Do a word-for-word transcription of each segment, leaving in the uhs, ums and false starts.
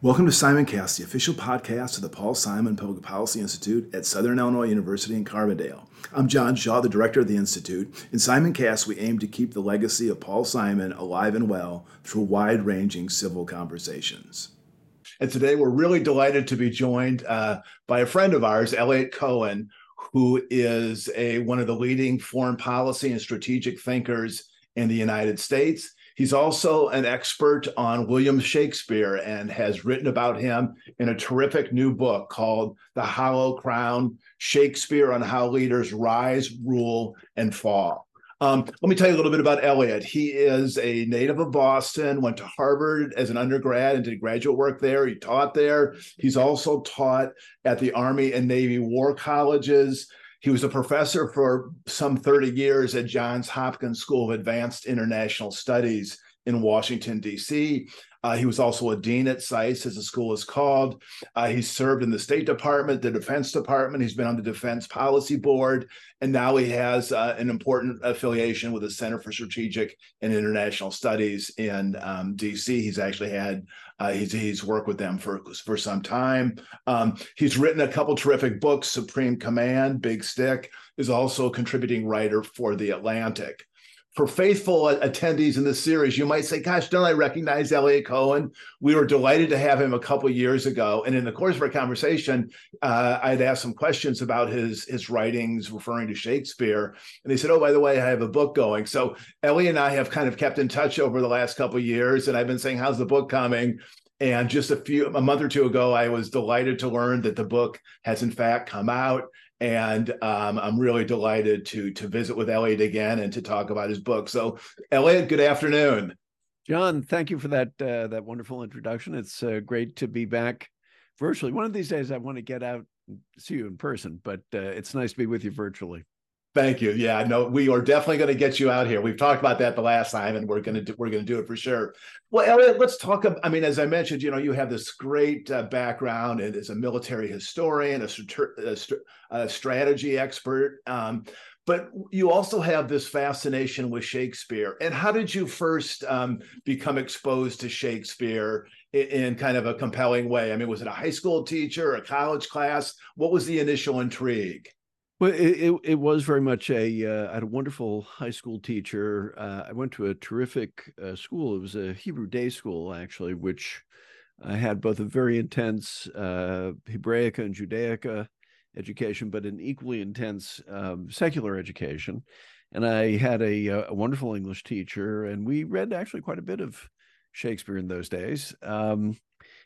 Welcome to Simoncast, the official podcast of the Paul Simon Public Policy Institute at Southern Illinois University in Carbondale. I'm John Shaw, the director of the Institute. In Simoncast, we aim to keep the legacy of Paul Simon alive and well through wide-ranging civil conversations. And today we're really delighted to be joined uh, by a friend of ours, Eliot Cohen, who is a, one of the leading foreign policy and strategic thinkers in the United States. He's also an expert on William Shakespeare and has written about him in a terrific new book called The Hollow Crown: Shakespeare on How Leaders Rise, Rule, and Fall. Um, let me tell you a little bit about Eliot. He is a native of Boston, went to Harvard as an undergrad and did graduate work there. He taught there. He's also taught at the Army and Navy War Colleges. He was a professor for some thirty years at Johns Hopkins School of Advanced International Studies in Washington, D C. Uh, he was also a dean at SAIS, as the school is called. Uh, he served in the State Department, the Defense Department. He's been on the Defense Policy Board, and now he has uh, an important affiliation with the Center for Strategic and International Studies in um, D C. He's actually had uh, he's he's worked with them for for some time. Um, he's written a couple terrific books. Supreme Command, Big Stick, is also a contributing writer for The Atlantic. For faithful attendees in this series, you might say, gosh, don't I recognize Eliot Cohen? We were delighted to have him a couple of years ago. And in the course of our conversation, uh, I'd asked some questions about his, his writings referring to Shakespeare. And they said, oh, by the way, I have a book going. So Ellie and I have kind of kept in touch over the last couple of years. And I've been saying, how's the book coming? And just a few, a month or two ago, I was delighted to learn that the book has in fact come out. And um, I'm really delighted to to visit with Eliot again and to talk about his book. So, Eliot, good afternoon. John, thank you for that uh, that wonderful introduction. It's uh, great to be back virtually. One of these days, I want to get out and see you in person, but uh, it's nice to be with you virtually. Thank you. Yeah, no, we are definitely going to get you out here. We've talked about that the last time, and we're going to do, we're going to do it for sure. Well, Eliot, let's talk. I mean, as I mentioned, you know, you have this great uh, background and as a military historian, a, a, a strategy expert, um, but you also have this fascination with Shakespeare. And how did you first um, become exposed to Shakespeare in, in kind of a compelling way? I mean, was it a high school teacher, a college class? What was the initial intrigue? Well, it, it, it was very much a, uh, I had a wonderful high school teacher. Uh, I went to a terrific uh, school. It was a Hebrew day school, actually, which uh, had both a very intense uh, Hebraica and Judaica education, but an equally intense um, secular education. And I had a, a wonderful English teacher, and we read actually quite a bit of Shakespeare in those days. Um,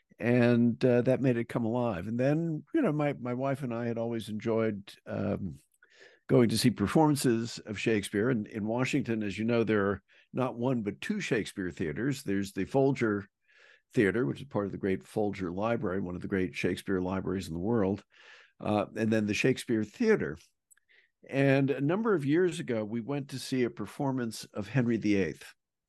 And uh, that made it come alive. And then, you know, my my wife and I had always enjoyed um, going to see performances of Shakespeare. And in Washington, as you know, there are not one but two Shakespeare theaters. There's the Folger Theater, which is part of the great Folger Library, one of the great Shakespeare libraries in the world, uh, and then the Shakespeare Theater. And a number of years ago, we went to see a performance of Henry the Eighth.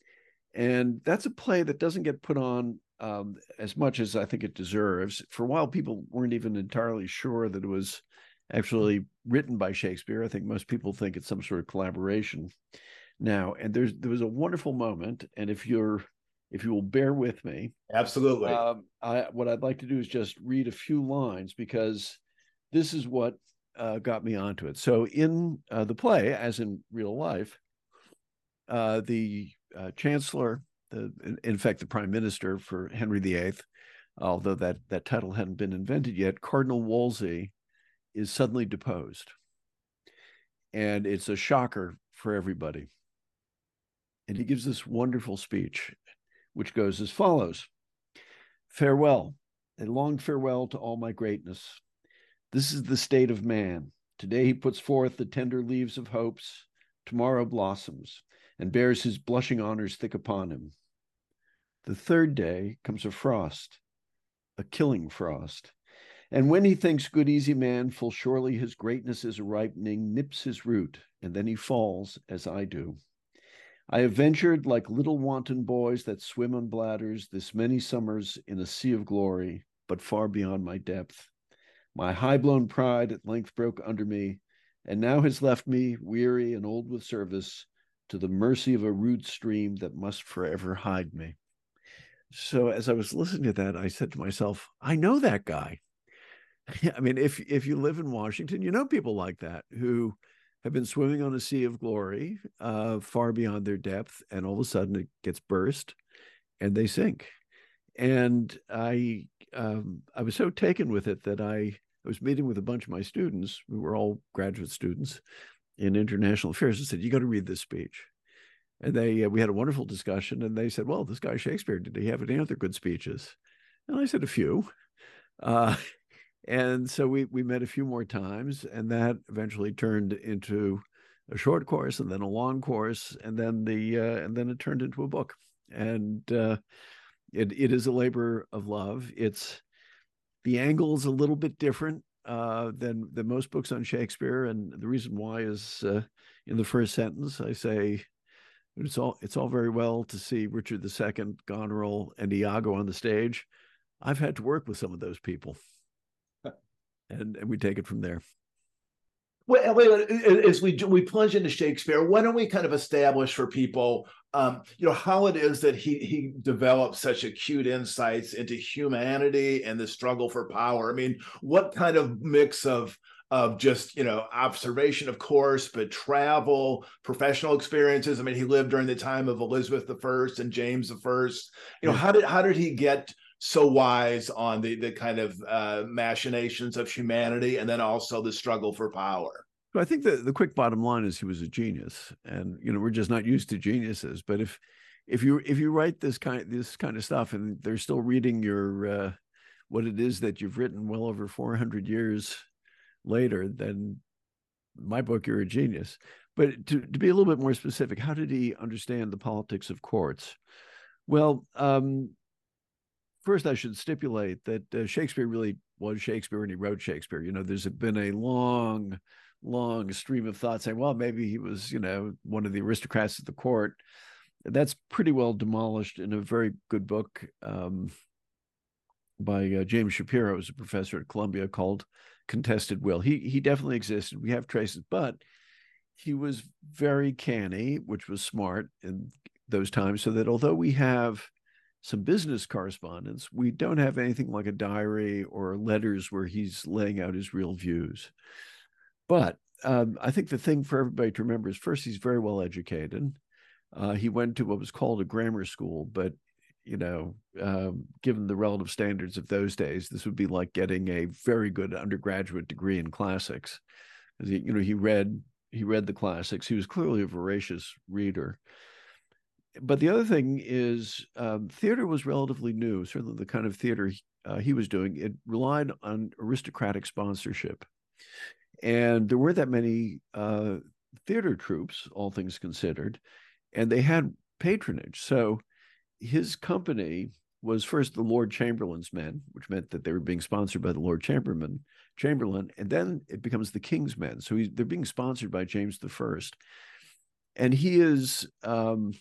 And that's a play that doesn't get put on Um, as much as I think it deserves. For a while, people weren't even entirely sure that it was actually written by Shakespeare. I think most people think it's some sort of collaboration now. And there's there was a wonderful moment, and if you're if you will bear with me, absolutely. Um, I, what I'd like to do is just read a few lines, because this is what uh, got me onto it. So in uh, the play, as in real life, uh, the uh, chancellor. The, in fact, the prime minister for Henry the Eighth, although that, that title hadn't been invented yet, Cardinal Wolsey, is suddenly deposed. And it's a shocker for everybody. And he gives this wonderful speech, which goes as follows. Farewell, a long farewell to all my greatness. This is the state of man. Today he puts forth the tender leaves of hopes. Tomorrow blossoms, and bears his blushing honors thick upon him. The third day comes a frost, a killing frost. And when he thinks good easy man, full surely his greatness is a ripening, nips his root, and then he falls as I do. I have ventured like little wanton boys that swim on bladders this many summers in a sea of glory, but far beyond my depth. My high-blown pride at length broke under me, and now has left me, weary and old with service, to the mercy of a rude stream that must forever hide me. So as I was listening to that, I said to myself, I know that guy. I mean, if if you live in Washington, you know people like that who have been swimming on a sea of glory, uh, far beyond their depth, and all of a sudden it gets burst and they sink. And I um, I was so taken with it that I, I was meeting with a bunch of my students. We were all graduate students in international affairs. And said, "You got to read this speech." And they uh, we had a wonderful discussion. And they said, "Well, this guy Shakespeare, did he have any other good speeches?" And I said, "A few." Uh, and so we we met a few more times, and that eventually turned into a short course, and then a long course, and then the uh, and then it turned into a book. And uh, it it is a labor of love. It's the angle is a little bit different uh, than than most books on Shakespeare, and the reason why is uh, in the first sentence I say it's all it's all very well to see Richard the Second, Goneril, and Iago on the stage. I've had to work with some of those people, and, and we take it from there. Well, wait, as we we plunge into Shakespeare, why don't we kind of establish for people, um, you know, how it is that he he developed such acute insights into humanity and the struggle for power? I mean, what kind of mix of of just, you know, observation, of course, but travel, professional experiences. I mean, he lived during the time of Elizabeth the First and James the First. You know, Yeah. how did how did he get so wise on the the kind of uh, machinations of humanity, and then also the struggle for power? So I think the the quick bottom line is he was a genius, and you know we're just not used to geniuses. But if if you if you write this kind this kind of stuff, and they're still reading your uh, what it is that you've written well over four hundred years later, then my book, you're a genius. But to, to be a little bit more specific, how did he understand the politics of courts? Well, um, first I should stipulate that uh, Shakespeare really was Shakespeare and he wrote Shakespeare. You know, there's been a long, long stream of thought saying, well, maybe he was, you know, one of the aristocrats at the court. That's pretty well demolished in a very good book um, by uh, James Shapiro, who's a professor at Columbia, called Contested Will. He he definitely existed. We have traces, but he was very canny, which was smart in those times, so that although we have some business correspondence, we don't have anything like a diary or letters where he's laying out his real views. But um, I think the thing for everybody to remember is first, he's very well educated. Uh, he went to what was called a grammar school, but you know, um, given the relative standards of those days, this would be like getting a very good undergraduate degree in classics. He, you know, he read he read the classics. He was clearly a voracious reader. But the other thing is, um, theater was relatively new. Certainly, the kind of theater he, uh, he was doing, it relied on aristocratic sponsorship, and there weren't that many uh, theater troupes, all things considered, and they had patronage. So his company was first the Lord Chamberlain's men, which meant that they were being sponsored by the Lord Chamberlain, Chamberlain, and then it becomes the King's men. So he's, they're being sponsored by James the First, and he is, um,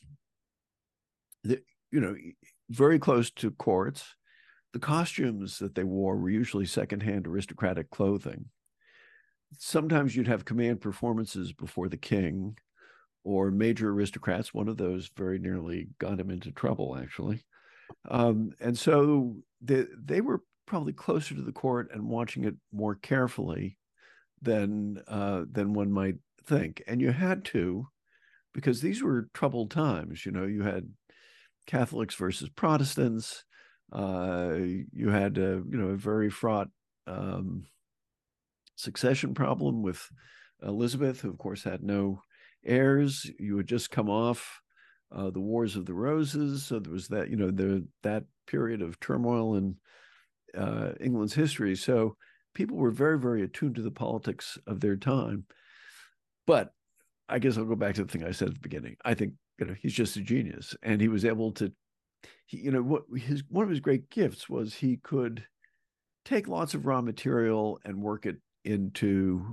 the, you know, very close to courts. The costumes that they wore were usually secondhand aristocratic clothing. Sometimes you'd have command performances before the king or major aristocrats. One of those very nearly got him into trouble, actually. Um, and so they, they were probably closer to the court and watching it more carefully than uh, than one might think. And you had to, because these were troubled times. You know, you had Catholics versus Protestants. Uh, you had a, you know, a very fraught um, succession problem with Elizabeth, who of course had no heirs. You had just come off uh, the Wars of the Roses, so there was that, you know, the that period of turmoil in uh, England's history. So people were very, very attuned to the politics of their time. But I guess I'll go back to the thing I said at the beginning. I think, you know, he's just a genius, and he was able to, he, you know, what his one of his great gifts was he could take lots of raw material and work it into,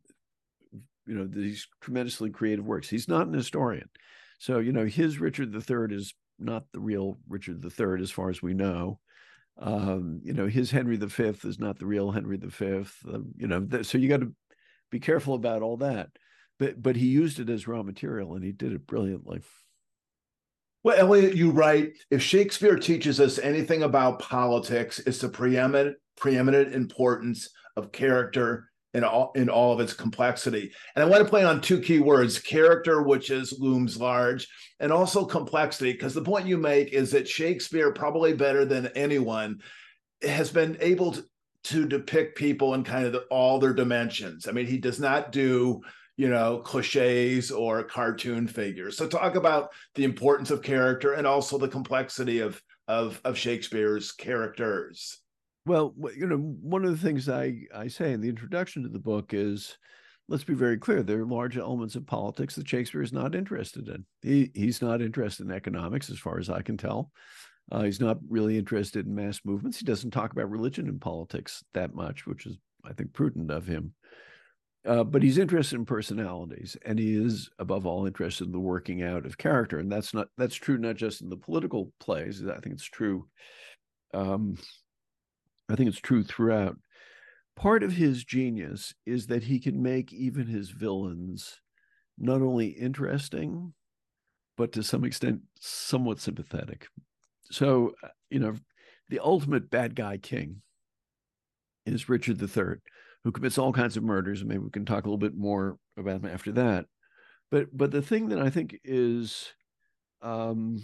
you know, these tremendously creative works. He's not an historian. So, you know, his Richard the Third is not the real Richard the Third, as far as we know. Um, you know, his Henry the Fifth is not the real Henry the Fifth. Uh, you know, th- so you got to be careful about all that. But but he used it as raw material, and he did it brilliantly. Well, Elliot, you write, if Shakespeare teaches us anything about politics, it's the preeminent preeminent importance of character in all in all of its complexity. And I want to play on two key words: character, which is looms large, and also complexity, because the point you make is that Shakespeare, probably better than anyone, has been able to, to depict people in kind of the, all their dimensions. I mean, he does not do, you know, cliches or cartoon figures. So talk about the importance of character and also the complexity of of, of Shakespeare's characters. Well, you know, one of the things I, I say in the introduction to the book is, let's be very clear, there are large elements of politics that Shakespeare is not interested in. He, he's not interested in economics, as far as I can tell. Uh, he's not really interested in mass movements. He doesn't talk about religion and politics that much, which is, I think, prudent of him. Uh, but he's interested in personalities, and he is, above all, interested in the working out of character. And that's not that's true not just in the political plays. I think it's true. Um, I think it's true throughout. Part of his genius is that he can make even his villains not only interesting, but to some extent somewhat sympathetic. So, you know, the ultimate bad guy king is Richard the Third, who commits all kinds of murders, and maybe we can talk a little bit more about him after that. But but the thing that I think is um,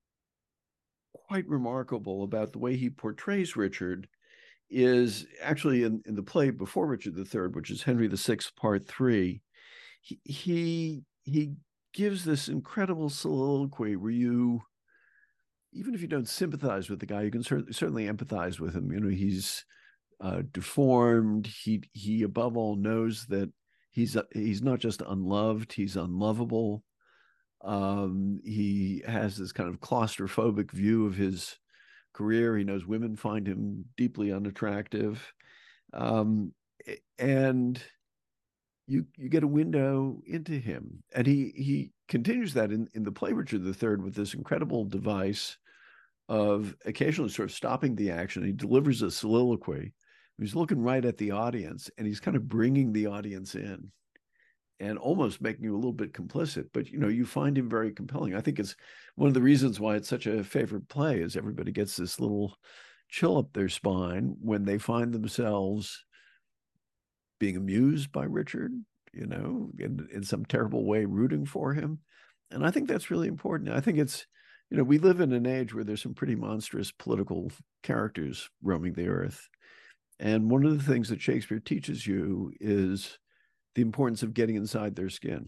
quite remarkable about the way he portrays Richard is actually in, in the play before Richard the Third, which is Henry the Sixth, Part Three. He he he gives this incredible soliloquy where you, even if you don't sympathize with the guy, you can certainly certainly empathize with him. You know, he's uh, deformed. He he above all knows that he's he's not just unloved; he's unlovable. Um, he has this kind of claustrophobic view of his career. He knows women find him deeply unattractive, um, and you you get a window into him. And he he continues that in, in the play Richard the Third with this incredible device of occasionally sort of stopping the action. He delivers a soliloquy. He's looking right at the audience, and he's kind of bringing the audience in and almost making you a little bit complicit. But, you know, you find him very compelling. I think it's one of the reasons why it's such a favorite play is everybody gets this little chill up their spine when they find themselves being amused by Richard, you know, in, in some terrible way, rooting for him. And I think that's really important. I think it's, you know, we live in an age where there's some pretty monstrous political characters roaming the earth. And one of the things that Shakespeare teaches you is the importance of getting inside their skin.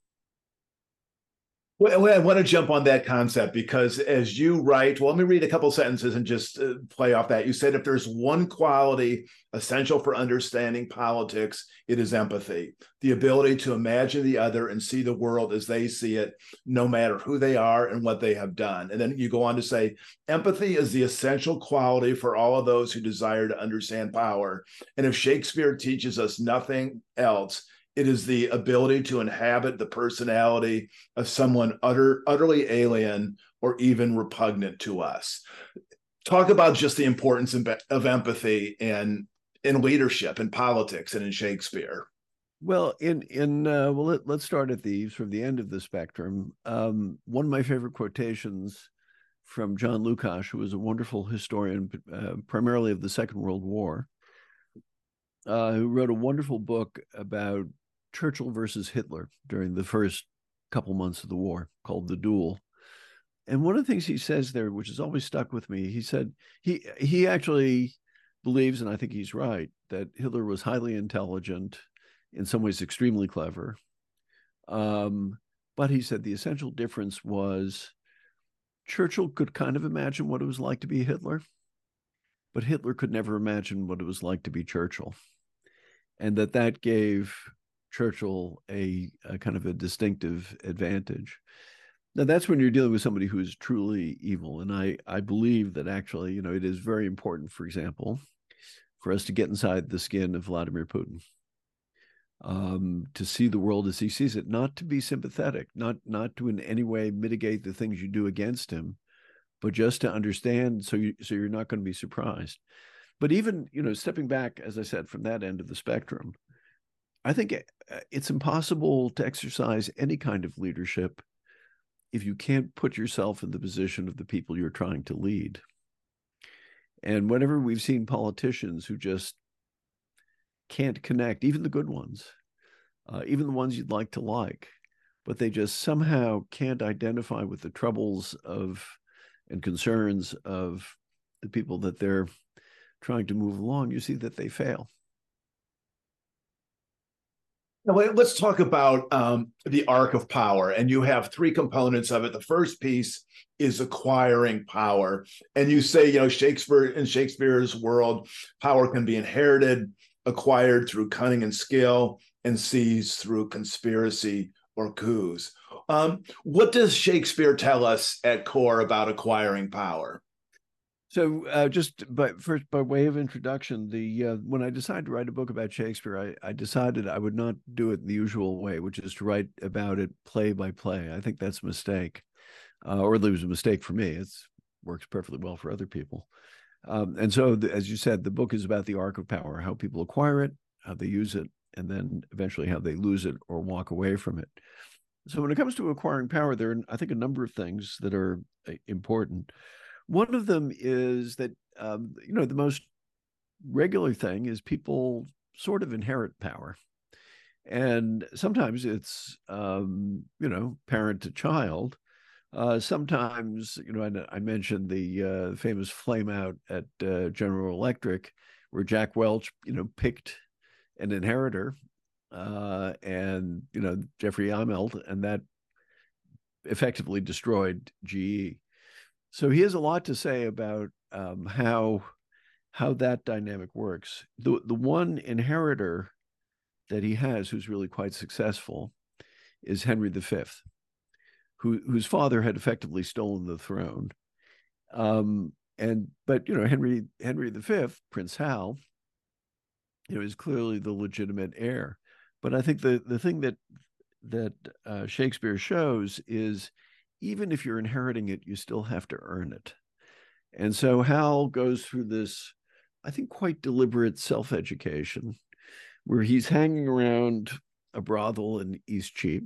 Well, I want to jump on that concept because as you write, well, let me read a couple sentences and just uh, play off that. You said, if there's one quality essential for understanding politics, it is empathy, the ability to imagine the other and see the world as they see it, no matter who they are and what they have done. And then you go on to say, empathy is the essential quality for all of those who desire to understand power. And if Shakespeare teaches us nothing else, it is the ability to inhabit the personality of someone utter, utterly alien or even repugnant to us. Talk about just the importance of empathy in, in leadership, in politics, and in Shakespeare. Well, in in uh, well, let, let's start at the sort of the end of the spectrum. Um, one of my favorite quotations from John Lukács, who was a wonderful historian, uh, primarily of the Second World War, uh, who wrote a wonderful book about Churchill versus Hitler during the first couple months of the war, called The Duel. And one of the things he says there, which has always stuck with me, he said he he actually believes, and I think he's right, that Hitler was highly intelligent, in some ways extremely clever. Um, but he said the essential difference was Churchill could kind of imagine what it was like to be Hitler, but Hitler could never imagine what it was like to be Churchill. And that that gave Churchill a, a kind of a distinctive advantage. Now, that's when you're dealing with somebody who is truly evil. And I, I believe that actually, you know, it is very important, for example, for us to get inside the skin of Vladimir Putin, um, to see the world as he sees it, not to be sympathetic, not, not to in any way mitigate the things you do against him, but just to understand so, you, so you're not going to be surprised. But even, you know, stepping back, as I said, from that end of the spectrum, I think it's impossible to exercise any kind of leadership if you can't put yourself in the position of the people you're trying to lead. And whenever we've seen politicians who just can't connect, even the good ones, uh, even the ones you'd like to like, but they just somehow can't identify with the troubles of and concerns of the people that they're trying to move along, you see that they fail. Now, let's talk about um, the arc of power. And you have three components of it. The first piece is acquiring power. And you say, you know, Shakespeare, in Shakespeare's world, power can be inherited, acquired through cunning and skill, and seized through conspiracy or coups. Um, what does Shakespeare tell us at core about acquiring power? So, uh, just by first, by way of introduction, the uh, when I decided to write a book about Shakespeare, I, I decided I would not do it the usual way, which is to write about it play by play. I think that's a mistake, uh, or it was a mistake for me. It works perfectly well for other people. Um, and so, the, as you said, the book is about the arc of power, how people acquire it, how they use it, and then eventually how they lose it or walk away from it. So, when it comes to acquiring power, there are, I think, a number of things that are important. One of them is that, um, you know, the most regular thing is people sort of inherit power. And sometimes it's, um, you know, parent to child. Uh, sometimes, you know, I, I mentioned the uh, famous flame out at uh, General Electric, where Jack Welch, you know, picked an inheritor, uh, and, you know, Jeffrey Immelt, and that effectively destroyed G E. So he has a lot to say about um, how how that dynamic works. The the one inheritor that he has who's really quite successful is Henry the Fifth, who whose father had effectively stolen the throne. Um, and but you know Henry Henry the Fifth, Prince Hal, you know, is clearly the legitimate heir. But I think the the thing that that uh, Shakespeare shows is, even if you're inheriting it, you still have to earn it. And so Hal goes through this, I think, quite deliberate self-education, where he's hanging around a brothel in Eastcheap.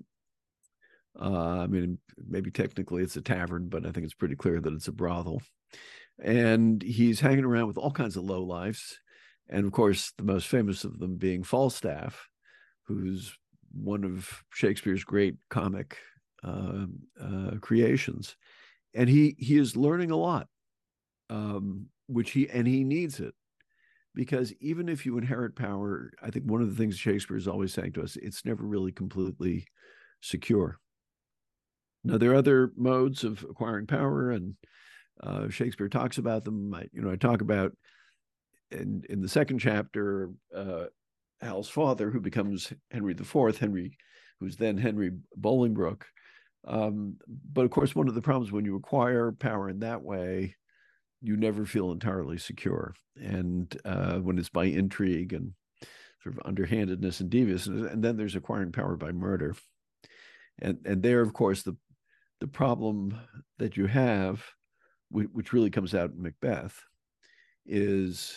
Uh, I mean, maybe technically it's a tavern, but I think it's pretty clear that it's a brothel. And he's hanging around with all kinds of lowlifes. And of course, the most famous of them being Falstaff, who's one of Shakespeare's great comic Uh, uh, creations, and he he is learning a lot, um, which he and he needs it, because even if you inherit power, I think one of the things Shakespeare is always saying to us, it's never really completely secure. Now, there are other modes of acquiring power, and uh, Shakespeare talks about them. I, you know, I talk about in in the second chapter, uh, Hal's father, who becomes Henry the Fourth, Henry, who's then Henry Bolingbroke. Um, but of course, one of the problems when you acquire power in that way, you never feel entirely secure. And uh, when it's by intrigue and sort of underhandedness and deviousness, and then there's acquiring power by murder. And and there, of course, the the problem that you have, which really comes out in Macbeth, is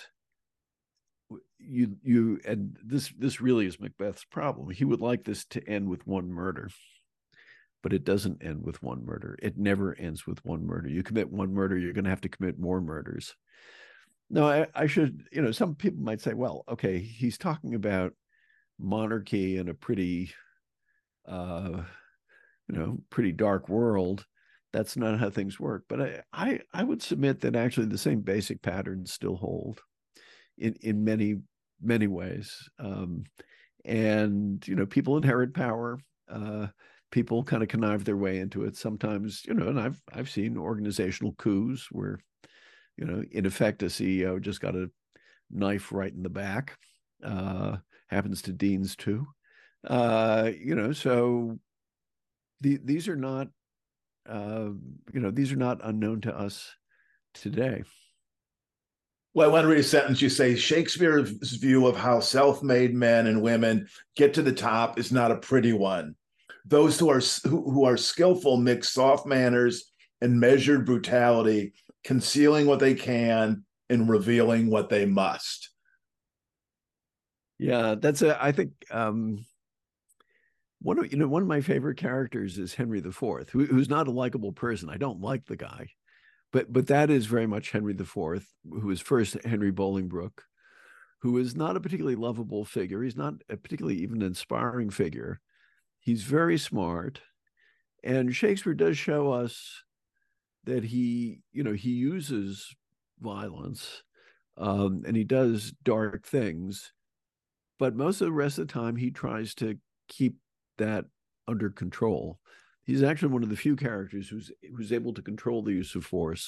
you you and this this really is Macbeth's problem. He would like this to end with one murder. But it doesn't end with one murder. It never ends with one murder. You commit one murder, you're going to have to commit more murders. No, I, I should, you know, some people might say, well, okay, he's talking about monarchy in a pretty, uh, you know, pretty dark world. That's not how things work. But I, I, I would submit that actually the same basic patterns still hold in, in many, many ways. Um, and, you know, people inherit power. Uh, People kind of connive their way into it sometimes, you know, and I've I've seen organizational coups where, you know, in effect, a C E O just got a knife right in the back. Uh, happens to deans too. Uh, you know, so the, these are not, uh, you know, these are not unknown to us today. Well, I want to read a sentence. You say Shakespeare's view of how self-made men and women get to the top is not a pretty one. Those who are who, who are skillful mix soft manners and measured brutality, concealing what they can and revealing what they must. Yeah, that's a. I think um, One of you know one of my favorite characters is Henry the Fourth, who, who's not a likable person. I don't like the guy, but but that is very much Henry the Fourth, who is first Henry Bolingbroke, who is not a particularly lovable figure. He's not a particularly even inspiring figure. He's very smart, and Shakespeare does show us that he, you know, he uses violence, um, and he does dark things, but most of the rest of the time he tries to keep that under control. He's actually one of the few characters who's who's able to control the use of force,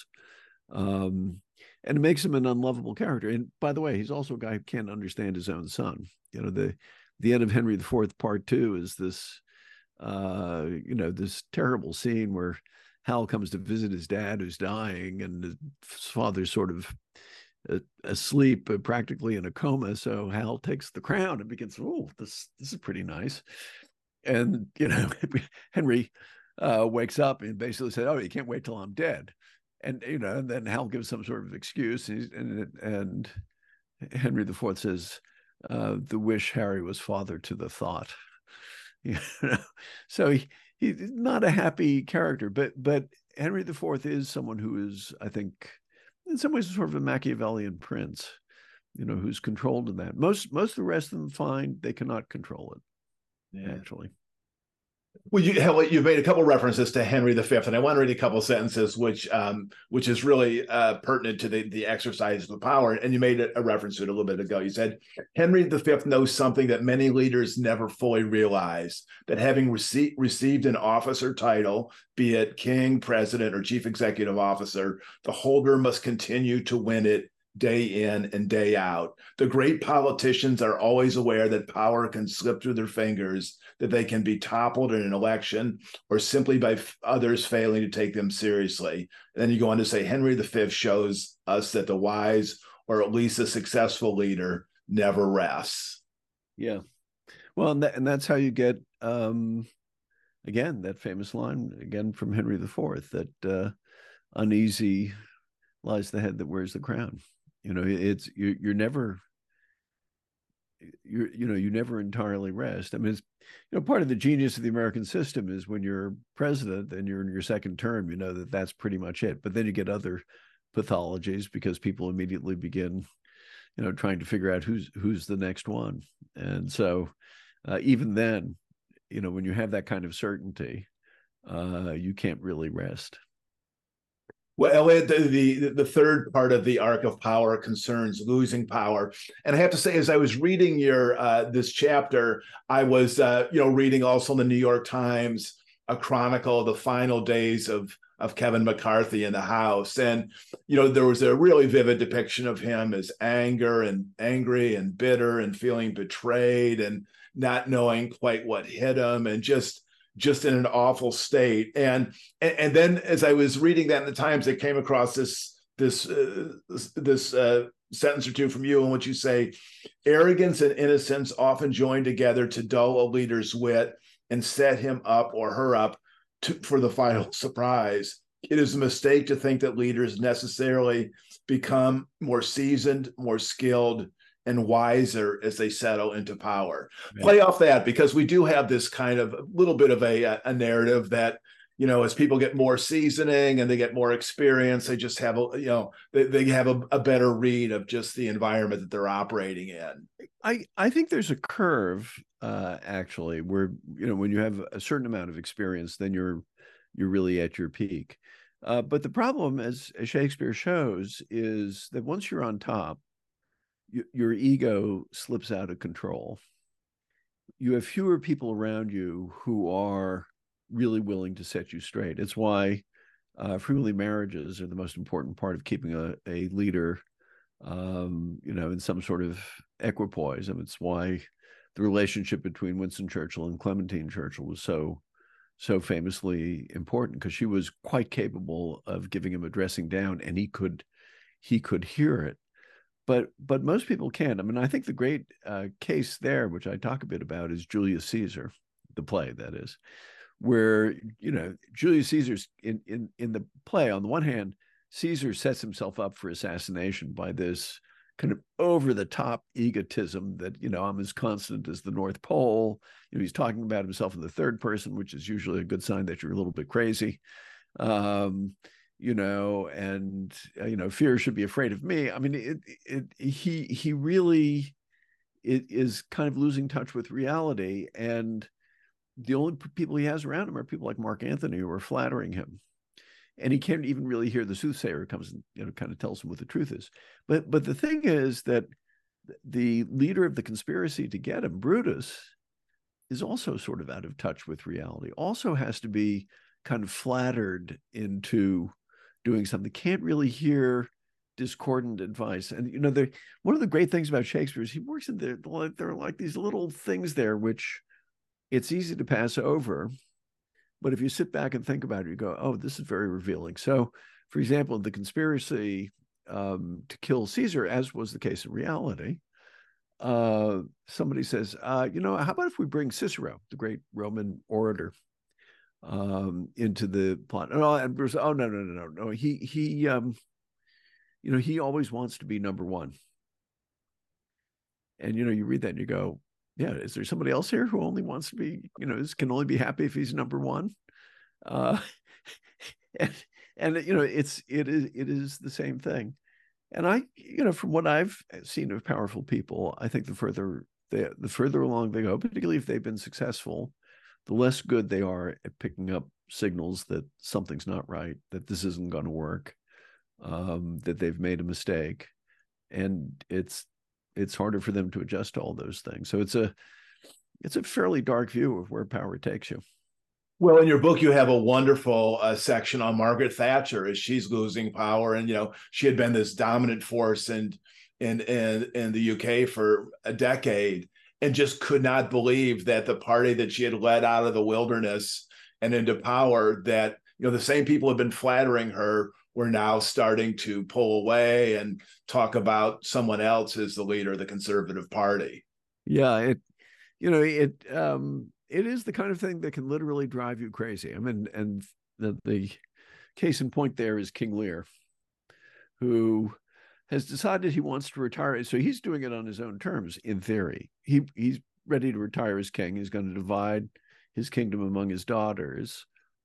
um, and it makes him an unlovable character. And by the way, he's also a guy who can't understand his own son. You know, the the end of Henry the Fourth, Part Two, is this, uh, you know, this terrible scene where Hal comes to visit his dad who's dying, and his father's sort of asleep, uh, practically in a coma. So Hal takes the crown and begins, oh, this this is pretty nice. And, you know, Henry uh, wakes up and basically said, oh, you can't wait till I'm dead. And, you know, and then Hal gives some sort of excuse. And, and, and Henry the Fourth says, uh, the wish, Harry, was father to the thought. You know? So he, he's not a happy character, but but Henry the Fourth is someone who is, I think, in some ways, sort of a Machiavellian prince, you know, who's controlled in that. Most most of the rest of them find they cannot control it. Yeah. Actually. Well, you you made a couple references to Henry the Fifth, and I want to read a couple sentences, which um, which is really uh, pertinent to the, the exercise of the power. And you made a reference to it a little bit ago. You said Henry the Fifth knows something that many leaders never fully realize: that having rece- received an office or title, be it king, president, or chief executive officer, the holder must continue to win it day in and day out. The great politicians are always aware that power can slip through their fingers, that they can be toppled in an election, or simply by f- others failing to take them seriously. And then you go on to say Henry the Fifth shows us that the wise, or at least a successful leader, never rests. Yeah. Well, and, that, and that's how you get, um, again, that famous line, again, from Henry the Fourth, that uh, uneasy lies the head that wears the crown. You know, it's you're, you're never, you're, you know, you never entirely rest. I mean, it's, you know, part of the genius of the American system is when you're president and you're in your second term, you know, that that's pretty much it. But then you get other pathologies because people immediately begin, you know, trying to figure out who's, who's the next one. And so uh, even then, you know, when you have that kind of certainty, uh, you can't really rest. Well, Elliot, the, the the third part of the arc of power concerns losing power, and I have to say, as I was reading your uh, this chapter, I was uh, you know reading also in the New York Times a chronicle of the final days of of Kevin McCarthy in the House, and you know there was a really vivid depiction of him as anger and angry and bitter and feeling betrayed and not knowing quite what hit him, and just. just in an awful state. And, and and then as I was reading that in the Times, I came across this this uh, this uh, sentence or two from you in which you say, arrogance and innocence often join together to dull a leader's wit and set him up or her up to, for the final surprise. It is a mistake to think that leaders necessarily become more seasoned, more skilled, and wiser as they settle into power. Yeah. Play off that, because we do have this kind of little bit of a, a narrative that, you know, as people get more seasoning and they get more experience, they just have a, you know, they, they have a, a better read of just the environment that they're operating in. I, I think there's a curve, uh, actually, where, you know, when you have a certain amount of experience, then you're, you're really at your peak. Uh, but the problem, as, as Shakespeare shows, is that once you're on top, your ego slips out of control. You have fewer people around you who are really willing to set you straight. It's why uh, frequently marriages are the most important part of keeping a, a leader, um, you know, in some sort of equipoise. And it's why the relationship between Winston Churchill and Clementine Churchill was so, so famously important, because she was quite capable of giving him a dressing down, and he could, he could hear it. But but most people can't. I mean, I think the great uh, case there, which I talk a bit about, is Julius Caesar, the play, that is, where, you know, Julius Caesar's in, in, in the play, on the one hand, Caesar sets himself up for assassination by this kind of over the top egotism that, you know, I'm as constant as the North Pole. You know, he's talking about himself in the third person, which is usually a good sign that you're a little bit crazy. Um, you know, and, uh, you know, fear should be afraid of me. I mean, it, it, he, he really it is kind of losing touch with reality. And the only people he has around him are people like Mark Antony who are flattering him. And he can't even really hear the soothsayer who comes and, you know, kind of tells him what the truth is. But but the thing is that the leader of the conspiracy to get him, Brutus, is also sort of out of touch with reality, also has to be kind of flattered into doing something, can't really hear discordant advice. And, you know, the, one of the great things about Shakespeare is he works in there, there are like these little things there, which it's easy to pass over. But if you sit back and think about it, you go, oh, this is very revealing. So, for example, the conspiracy um, to kill Caesar, as was the case in reality, uh, somebody says, uh, you know, how about if we bring Cicero, the great Roman orator, um, into the plot? Oh, and Bruce, oh, no, no, no, no, no. He, he, um, you know, he always wants to be number one. And, you know, you read that and you go, yeah, is there somebody else here who only wants to be, you know, can only be happy if he's number one? Uh, and, and, you know, it's, it is, it is the same thing. And I, you know, from what I've seen of powerful people, I think the further, they, the further along they go, particularly if they've been successful, the less good they are at picking up signals that something's not right, that this isn't going to work, um, that they've made a mistake. And it's, it's harder for them to adjust to all those things. So it's a, it's a fairly dark view of where power takes you. Well, in your book, you have a wonderful uh, section on Margaret Thatcher as she's losing power. And, you know, she had been this dominant force in, in, in, in the U K for a decade and just could not believe that the party that she had led out of the wilderness and into power, that, you know, the same people have been flattering her were now starting to pull away and talk about someone else as the leader of the Conservative Party. Yeah, it, you know, it, um, it is the kind of thing that can literally drive you crazy. I mean, and the, the case in point there is King Lear, who has decided he wants to retire. So he's doing it on his own terms, in theory. He he's ready to retire as king. He's going to divide his kingdom among his daughters.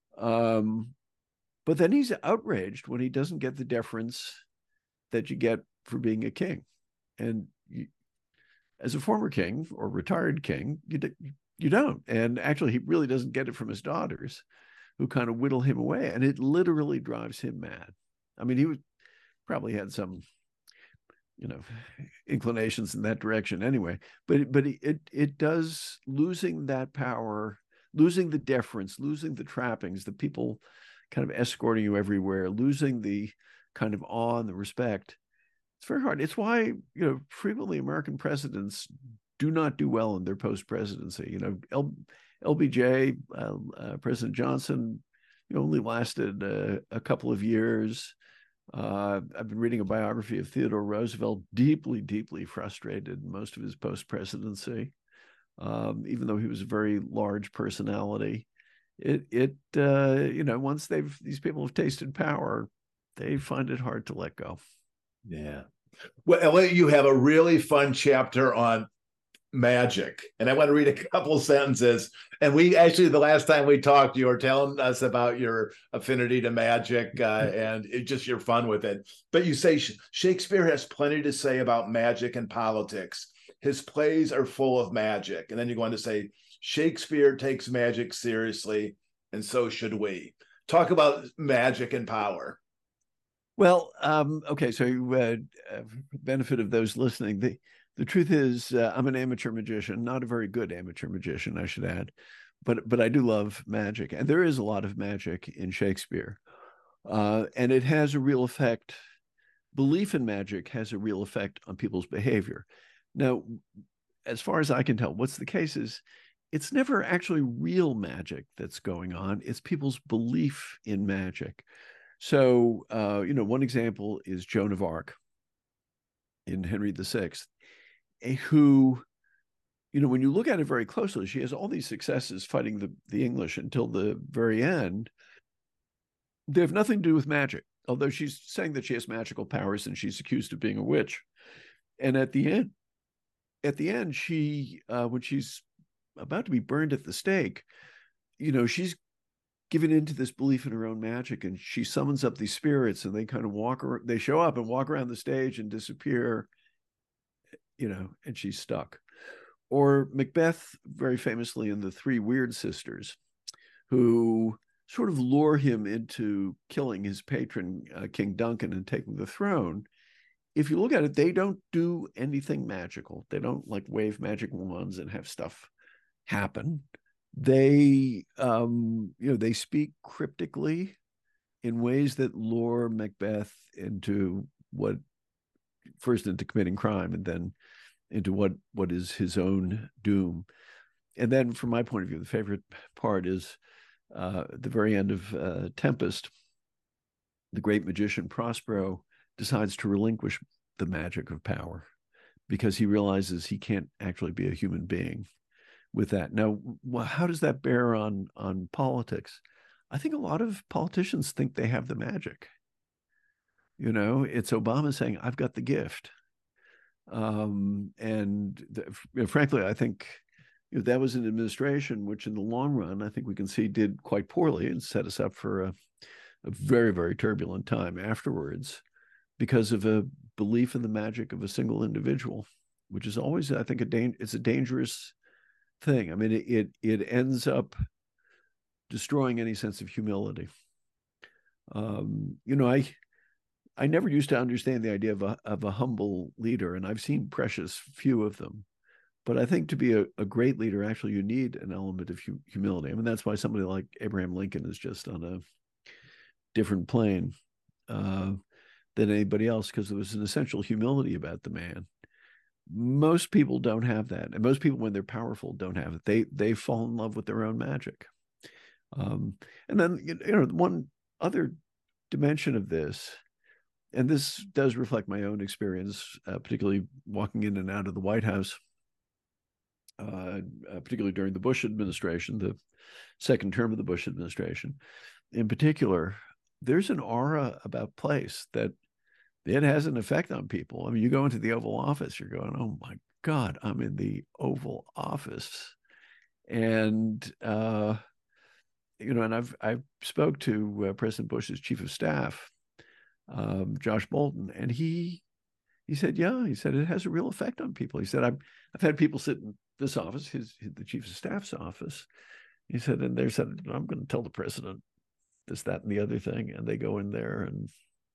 Um, But then he's outraged when he doesn't get the deference that you get for being a king. And you, as a former king or retired king, you, you don't. And actually, he really doesn't get it from his daughters, who kind of whittle him away. And it literally drives him mad. I mean, he was, probably had some, you know, inclinations in that direction anyway. But, but it, it does, losing that power, losing the deference, losing the trappings, the people kind of escorting you everywhere, losing the kind of awe and the respect. It's very hard. It's why, you know, frequently American presidents do not do well in their post-presidency. You know, L, LBJ, uh, uh, President Johnson, you know, only lasted uh, a couple of years. Uh, I've been reading a biography of Theodore Roosevelt, deeply, deeply frustrated in most of his post-presidency, um, even though he was a very large personality. It, it, uh, you know, once they've, these people have tasted power, they find it hard to let go. Yeah. Well, Elliot, you have a really fun chapter on magic, and I want to read a couple sentences. And we actually, the last time we talked, you were telling us about your affinity to magic uh, and it, just your fun with it. But you say Shakespeare has plenty to say about magic and politics. His plays are full of magic. And then you go on to say, Shakespeare takes magic seriously, and so should we. Talk about magic and power. Well, um, okay, so uh, uh, benefit of those listening, the, the truth is uh, I'm an amateur magician, not a very good amateur magician, I should add, but but I do love magic, and there is a lot of magic in Shakespeare, uh, and it has a real effect. Belief in magic has a real effect on people's behavior. Now, as far as I can tell, what's the case is it's never actually real magic that's going on. It's people's belief in magic. So, uh, you know, one example is Joan of Arc in Henry the Sixth, who, you know, when you look at it very closely, she has all these successes fighting the, the English until the very end. They have nothing to do with magic, although she's saying that she has magical powers and she's accused of being a witch. And at the end, at the end, she uh, when she's about to be burned at the stake, you know, she's given into this belief in her own magic, and she summons up these spirits, and they kind of walk around, they show up and walk around the stage and disappear, you know, and she's stuck. Or Macbeth, very famously in The Three Weird Sisters, who sort of lure him into killing his patron, uh, King Duncan, and taking the throne. If you look at it, they don't do anything magical. They don't like wave magic wands and have stuff happen. They, um, you know, they speak cryptically in ways that lure Macbeth into what, first into committing crime, and then into what what is his own doom. And then, from my point of view, the favorite part is uh, at the very end of uh, Tempest, the great magician Prospero decides to relinquish the magic of power because he realizes he can't actually be a human being with that. Now, how does that bear on on politics? I think a lot of politicians think they have the magic. You know, it's Obama saying, "I've got the gift." Um, and the, you know, frankly, I think you know, that was an administration which, in the long run, I think we can see did quite poorly and set us up for a, a very, very turbulent time afterwards because of a belief in the magic of a single individual, which is always, I think, a da- it's a dangerous thing. I mean, it, it it ends up destroying any sense of humility. Um, you know, I I never used to understand the idea of a of a humble leader, and I've seen precious few of them. But I think to be a, a great leader, actually, you need an element of hu- humility. I mean, that's why somebody like Abraham Lincoln is just on a different plane uh, than anybody else, because there was an essential humility about the man. Most people don't have that, and most people, when they're powerful, don't have it. They they fall in love with their own magic. Um, and then you know one other dimension of this, and this does reflect my own experience, uh, particularly walking in and out of the White House, uh, uh, particularly during the Bush administration, the second term of the Bush administration, in particular. There's an aura about place that it has an effect on people. I mean, you go into the Oval Office, you're going, "Oh my God, I'm in the Oval Office," and uh, you know, and I've I've spoke to uh, President Bush's chief of staff, um, Josh Bolton, and he he said, yeah, he said it has a real effect on people. He said, I've I've had people sit in this office, his, his the chief of staff's office. He said, and they said, "I'm going to tell the president this, that, and the other thing," and they go in there and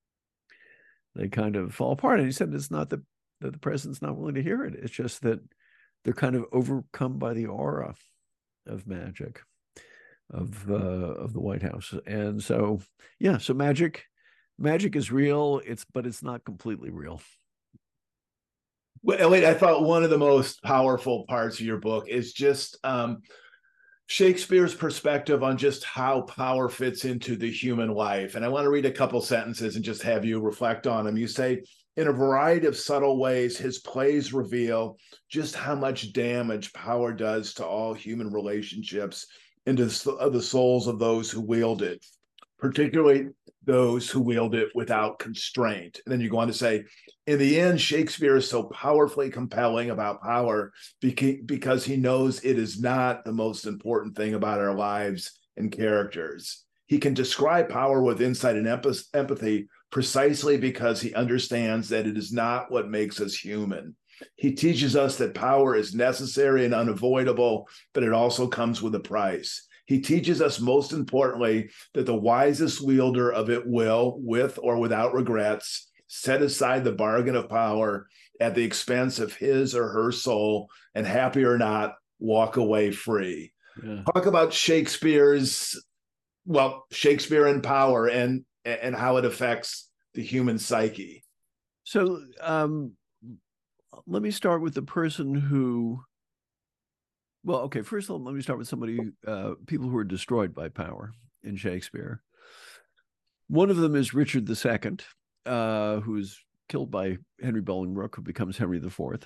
they kind of fall apart. And he said, it's not that, that the president's not willing to hear it. It's just that they're kind of overcome by the aura of magic of uh, of the White House. And so, yeah, so magic, magic is real. It's but it's not completely real. Well, wait, I thought one of the most powerful parts of your book is just um, Shakespeare's perspective on just how power fits into the human life. And I want to read a couple sentences and just have you reflect on them. You say, in a variety of subtle ways, his plays reveal just how much damage power does to all human relationships and to the souls of those who wield it, particularly those who wield it without constraint. And then you go on to say, in the end, Shakespeare is so powerfully compelling about power because he knows it is not the most important thing about our lives and characters. He can describe power with insight and empathy precisely because he understands that it is not what makes us human. He teaches us that power is necessary and unavoidable, but it also comes with a price. He teaches us, most importantly, that the wisest wielder of it will, with or without regrets, set aside the bargain of power at the expense of his or her soul, and happy or not, walk away free. Yeah. Talk about Shakespeare's, well, Shakespeare and power and, and how it affects the human psyche. So um, let me start with the person who, well, okay, first of all, let me start with somebody, uh, people who are destroyed by power in Shakespeare. One of them is Richard the Second, uh, who is killed by Henry Bolingbroke, who becomes Henry the Fourth,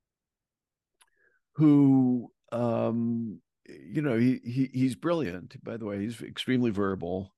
who, um, you know, he, he he's brilliant. By the way, he's extremely verbal,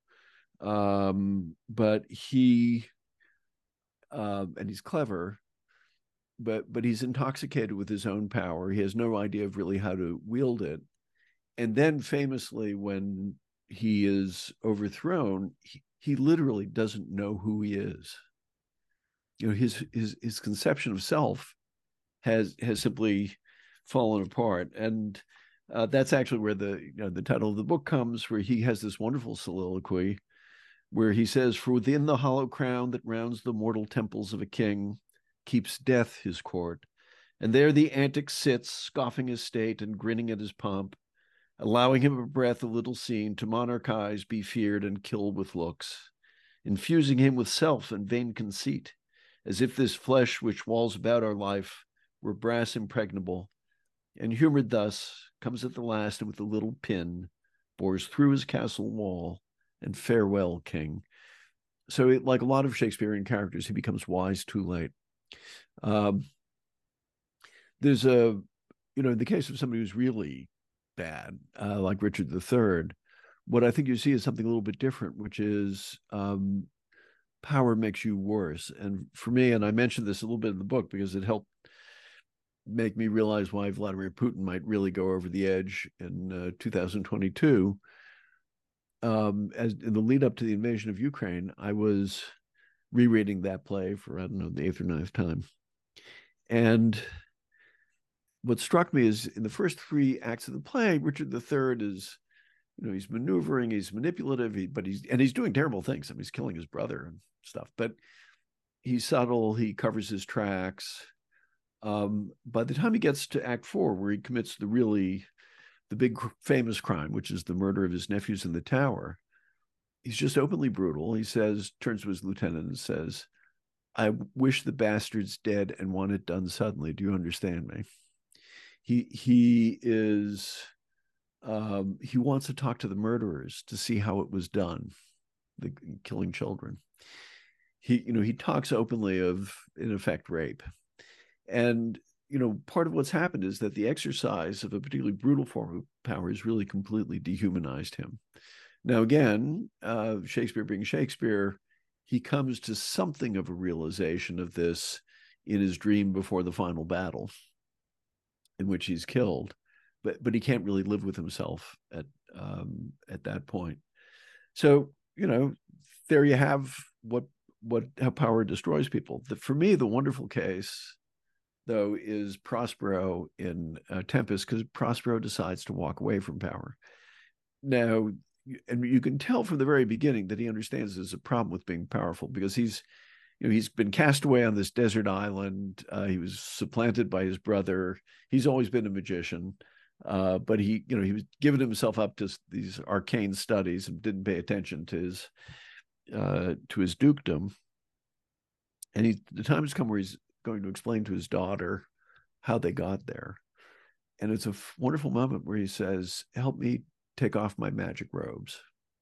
um, but he, uh, and he's clever, but but he's intoxicated with his own power. He has no idea of really how to wield it. And then famously, when he is overthrown, he, he literally doesn't know who he is. You know, his his his conception of self has has simply fallen apart. And uh, that's actually where the you know the title of the book comes, where he has this wonderful soliloquy where he says, "For within the hollow crown that rounds the mortal temples of a king keeps death his court, and there the antic sits, scoffing his state and grinning at his pomp, allowing him a breath a little seen to monarchize, be feared, and kill with looks, infusing him with self and vain conceit, as if this flesh which walls about our life were brass impregnable, and humored thus, comes at the last and with a little pin, bores through his castle wall, and farewell, king." So, it, like a lot of Shakespearean characters, he becomes wise too late. Um, there's a, you know, in the case of somebody who's really bad, uh, like Richard the Third, what I think you see is something a little bit different, which is um, power makes you worse. And for me, and I mentioned this a little bit in the book because it helped make me realize why Vladimir Putin might really go over the edge in uh, two thousand twenty-two. Um, as in the lead up to the invasion of Ukraine, I was rereading that play for, I don't know, the eighth or ninth time. And what struck me is in the first three acts of the play, Richard the Third is, you know, he's maneuvering, he's manipulative, he, but he's, and he's doing terrible things. I mean, he's killing his brother and stuff, but he's subtle, he covers his tracks. Um, by the time he gets to act four, where he commits the really, the big famous crime, which is the murder of his nephews in the tower, he's just openly brutal. He says, turns to his lieutenant and says, "I wish the bastard's dead and want it done suddenly. Do you understand me?" He he is um, he wants to talk to the murderers to see how it was done, the killing children. He you know he talks openly of, in effect, rape. And you know part of what's happened is that the exercise of a particularly brutal form of power has really completely dehumanized him. Now, again, uh, Shakespeare being Shakespeare, he comes to something of a realization of this in his dream before the final battle, in which he's killed, but but he can't really live with himself at um, at that point. So, you know, there you have what what how power destroys people. The, for me, the wonderful case, though, is Prospero in uh, Tempest, because Prospero decides to walk away from power. Now, and you can tell from the very beginning that he understands there's a problem with being powerful, because he's, you know, he's been cast away on this desert island. Uh, he was supplanted by his brother. He's always been a magician, uh, but he, you know, he was giving himself up to these arcane studies and didn't pay attention to his uh, to his dukedom. And he, the time has come where he's going to explain to his daughter how they got there. And it's a wonderful moment where he says, "Help me take off my magic robes."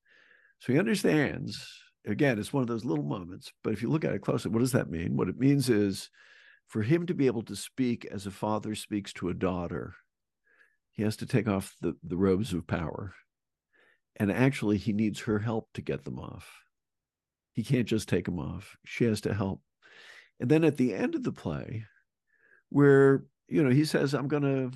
So he understands, again, it's one of those little moments, but if you look at it closely, what does that mean? What it means is, for him to be able to speak as a father speaks to a daughter, he has to take off the, the robes of power. And actually, he needs her help to get them off. He can't just take them off. She has to help. And then at the end of the play, where, you know, he says, I'm going to,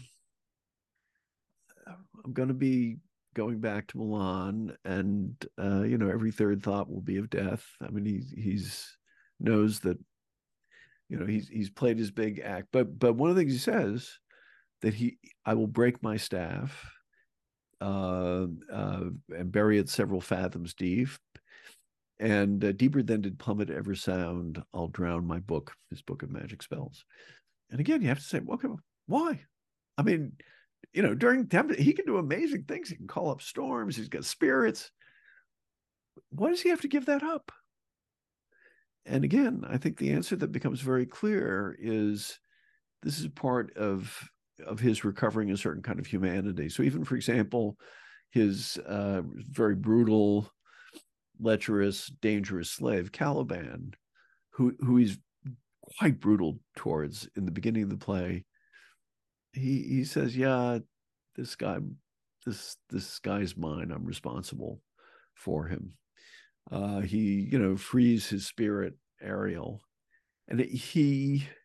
I'm going to be going back to Milan, and uh, you know, every third thought will be of death. I mean, he he's knows that, you know, he's he's played his big act, but but one of the things he says, that he, I will break my staff uh, uh, and bury it several fathoms deep, and uh, deeper than did plummet ever sound, I'll drown my book, his book of magic spells. And again, you have to say, okay, why? I mean, you know, during tempest, he can do amazing things. He can call up storms. He's got spirits. Why does he have to give that up? And again, I think the answer that becomes very clear is this is part of, of his recovering a certain kind of humanity. So even, for example, his uh, very brutal, lecherous, dangerous slave, Caliban, who, who he's quite brutal towards in the beginning of the play, he he says, yeah, this guy, this this guy's mine. I'm responsible for him. Uh, he, you know, frees his spirit, Ariel, and it, he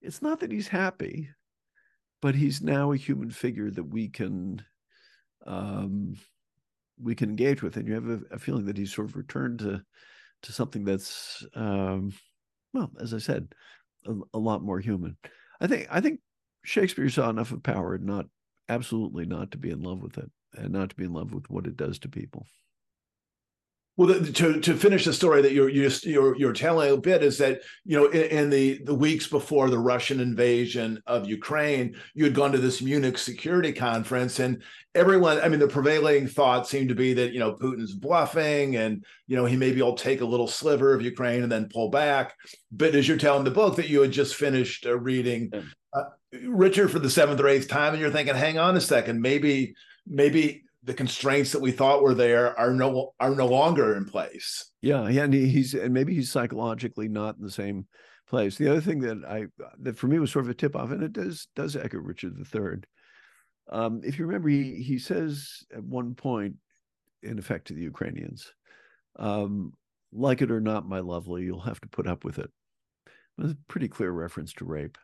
it's not that he's happy, but he's now a human figure that we can um, we can engage with, and you have a, a feeling that he's sort of returned to to something that's um, well, as I said, a, a lot more human. I think I think Shakespeare saw enough of power not absolutely not to be in love with it, and not to be in love with what it does to people. Well, the, to to finish the story that you're you're you're, you're telling a bit is that, you know, in, in the the weeks before the Russian invasion of Ukraine, you had gone to this Munich security conference, and everyone, I mean, the prevailing thought seemed to be that, you know, Putin's bluffing, and, you know, he maybe will take a little sliver of Ukraine and then pull back. But as you're telling the book that you had just finished uh, reading uh, Richard for the seventh or eighth time, and you're thinking, hang on a second, maybe maybe the constraints that we thought were there are no are no longer in place. Yeah, yeah, and he's and maybe he's psychologically not in the same place. The other thing that I that for me was sort of a tip off, and it does does echo Richard the Third. Um, if you remember, he he says at one point, in effect, to the Ukrainians, um, "Like it or not, my lovely, you'll have to put up with it." That's a pretty clear reference to rape,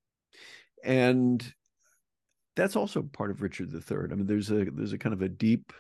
and that's also part of Richard the Third. I mean, there's a there's a kind of a deep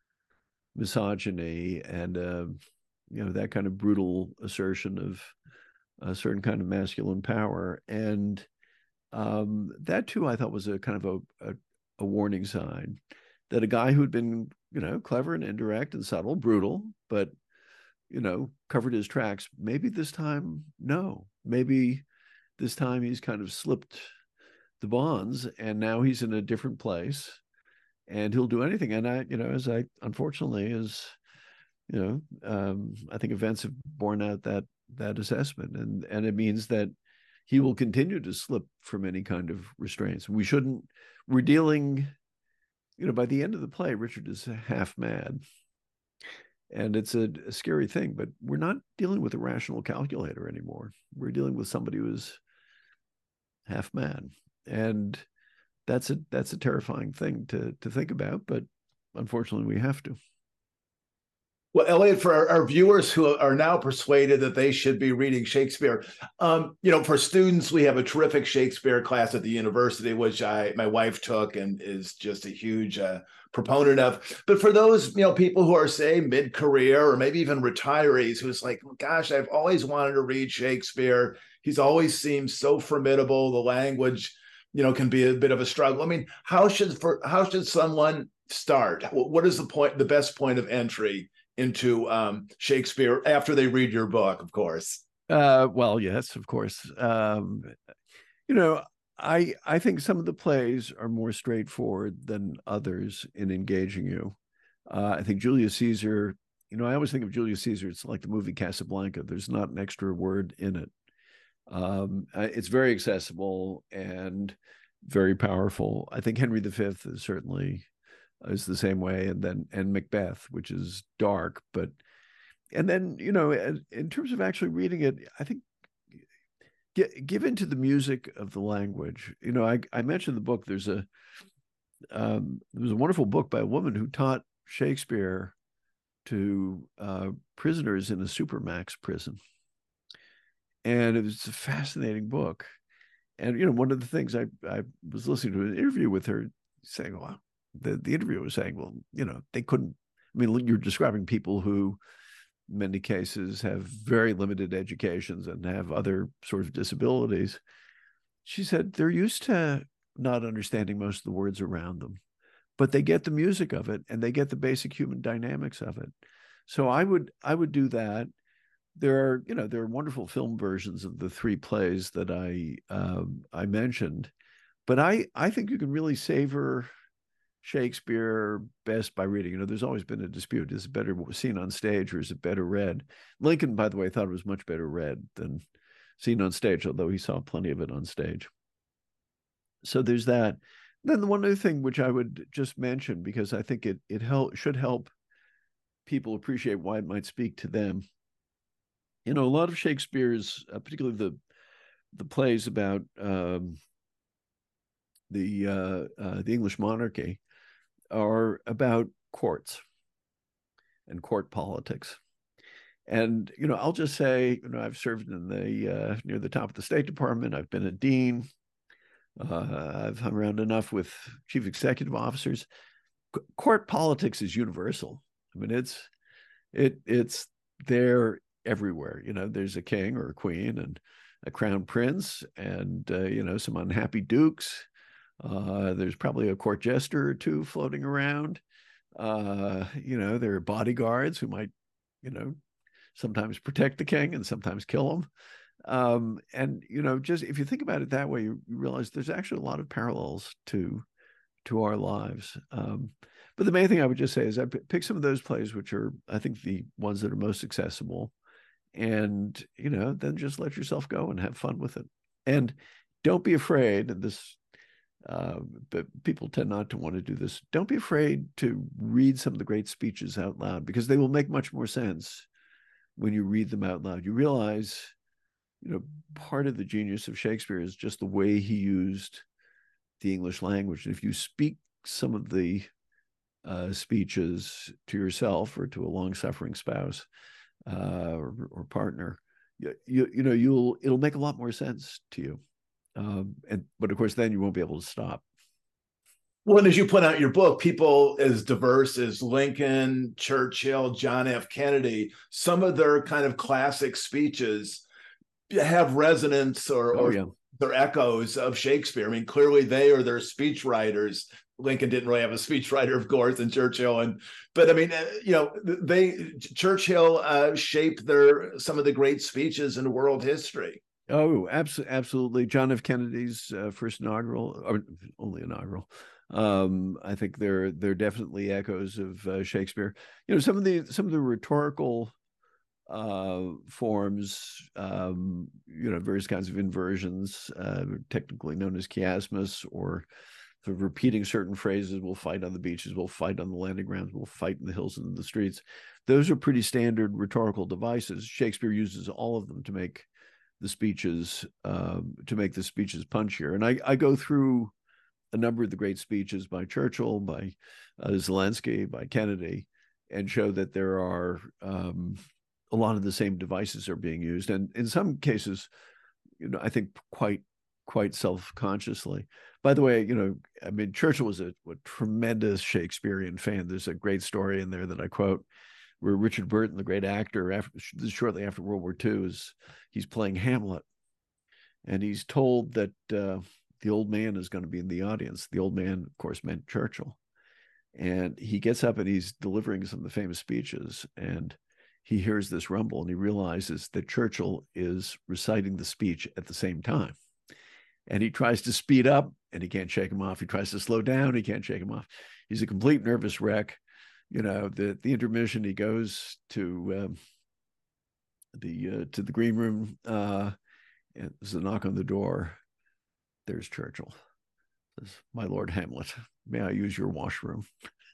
misogyny and uh, you know, that kind of brutal assertion of a certain kind of masculine power, and um, that too I thought was a kind of a, a a warning sign that a guy who'd been, you know, clever and indirect and subtle, brutal, but, you know, covered his tracks. Maybe this time, no, maybe this time he's kind of slipped the bonds, and now he's in a different place, and he'll do anything. And I, you know, as I unfortunately, as you know, um, I think events have borne out that that assessment, and and it means that he will continue to slip from any kind of restraints. We shouldn't. We're dealing, you know, by the end of the play, Richard is half mad, and it's a, a scary thing. But we're not dealing with a rational calculator anymore. We're dealing with somebody who's half mad. And that's a that's a terrifying thing to to think about, but unfortunately we have to. Well, Elliot, for our, our viewers who are now persuaded that they should be reading Shakespeare, um, you know, for students, we have a terrific Shakespeare class at the university, which I my wife took and is just a huge uh, proponent of. But for those, you know, people who are, say, mid-career or maybe even retirees, who's like, gosh, I've always wanted to read Shakespeare. He's always seemed so formidable. The language, you know, can be a bit of a struggle. I mean, how should for how should someone start? What is the point, the best point of entry into um, Shakespeare after they read your book, of course? Uh, well, yes, of course. Um, you know, I I think some of the plays are more straightforward than others in engaging you. Uh, I think Julius Caesar. You know, I always think of Julius Caesar. It's like the movie Casablanca. There's not an extra word in it. Um, it's very accessible and very powerful. I think Henry the Fifth is certainly is the same way, and then and Macbeth, which is dark, but and then, you know, in terms of actually reading it, I think get, give into the music of the language. You know, I I mentioned the book. There's a um, there was a wonderful book by a woman who taught Shakespeare to uh, prisoners in a supermax prison. And it was a fascinating book. And, you know, one of the things I, I was listening to an interview with her saying, well, the, the interviewer was saying, well, you know, they couldn't, I mean, you're describing people who in many cases have very limited educations and have other sort of disabilities. She said they're used to not understanding most of the words around them, but they get the music of it and they get the basic human dynamics of it. So I would, I would do that. There are, you know, there are wonderful film versions of the three plays that I um, I mentioned, but I I think you can really savor Shakespeare best by reading. You know, there's always been a dispute: is it better seen on stage or is it better read? Lincoln, by the way, thought it was much better read than seen on stage, although he saw plenty of it on stage. So there's that. Then the one other thing which I would just mention, because I think it it help should help people appreciate why it might speak to them. You know, a lot of Shakespeare's, uh, particularly the the plays about um, the uh, uh, the English monarchy, are about courts and court politics. And, you know, I'll just say, you know, I've served in the uh, near the top of the State Department. I've been a dean. Uh, I've hung around enough with chief executive officers. C- court politics is universal. I mean, it's it it's there everywhere. You know, there's a king or a queen and a crown prince, and uh, you know, some unhappy dukes. Uh, there's probably a court jester or two floating around. Uh, you know, there are bodyguards who might, you know, sometimes protect the king and sometimes kill him. Um, and you know, just if you think about it that way, you, you realize there's actually a lot of parallels to to our lives. Um, but the main thing I would just say is I p- pick some of those plays which are, I think, the ones that are most accessible, and you know, then just let yourself go and have fun with it. And don't be afraid. And this, uh, but people tend not to want to do this. Don't be afraid to read some of the great speeches out loud, because they will make much more sense when you read them out loud. You realize, you know, part of the genius of Shakespeare is just the way he used the English language. And if you speak some of the uh, speeches to yourself or to a long-suffering spouse uh, or, or partner, you, you, you know, you'll it'll make a lot more sense to you. Um, and but of course, then you won't be able to stop. Well, and as you point out in your book, people as diverse as Lincoln, Churchill, John F. Kennedy, some of their kind of classic speeches have resonance or, Oh or yeah. their echoes of Shakespeare. I mean, clearly they are their speech writers. Lincoln didn't really have a speechwriter, of course, and Churchill, and but I mean, you know, they Churchill uh, shaped their some of the great speeches in world history. Oh, absolutely, absolutely. John F. Kennedy's uh, first inaugural, or only inaugural. Um, I think they're they're definitely echoes of uh, Shakespeare. You know, some of the some of the rhetorical uh, forms, um, you know, various kinds of inversions, uh, technically known as chiasmus, or sort of repeating certain phrases. We'll fight on the beaches, we'll fight on the landing grounds, we'll fight in the hills and in the streets. Those are pretty standard rhetorical devices. Shakespeare uses all of them to make the speeches um, to make the speeches punchier. And I, I go through a number of the great speeches by Churchill, by uh, Zelensky, by Kennedy, and show that there are um, a lot of the same devices are being used, and in some cases, you know, I think quite quite self-consciously. By the way, you know, I mean, Churchill was a, a tremendous Shakespearean fan. There's a great story in there that I quote, where Richard Burton, the great actor, after, shortly after World War Two, is he's playing Hamlet, and he's told that uh, the old man is going to be in the audience. The old man, of course, meant Churchill, and he gets up and he's delivering some of the famous speeches, and he hears this rumble, and he realizes that Churchill is reciting the speech at the same time, and he tries to speed up, and he can't shake him off. He tries to slow down, he can't shake him off. He's a complete nervous wreck. You know, the the intermission, he goes to um, the uh, to the green room, uh, and there's a knock on the door. There's Churchill. Says, "My Lord Hamlet, may I use your washroom?"